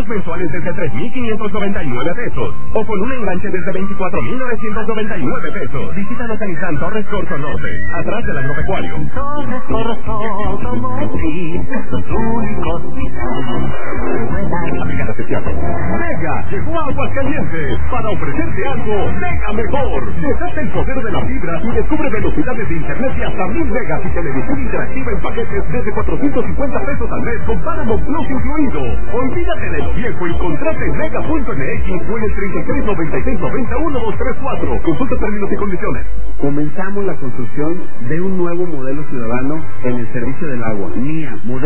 mensuales desde 3,599 pesos. O con un enganche desde 24,999 pesos. Visítanos en San Torres Corso Norte, atrás del agropecuario. Torres Corso Automotriz, estos únicos Aplica teatro. Mega llegó a Aguascalientes para ofrecerte algo mega mejor. Desata el poder de la fibra y descubre velocidades de internet de hasta 1000 megas y televisión interactiva en paquetes desde 450 pesos al mes con Paramount Plus incluido. Olvídate de lo viejo y contrata en mega.mx o en el 3396901234. Consulta términos y condiciones. Comenzamos la construcción de un nuevo modelo ciudadano en el servicio del agua. NIA, modelo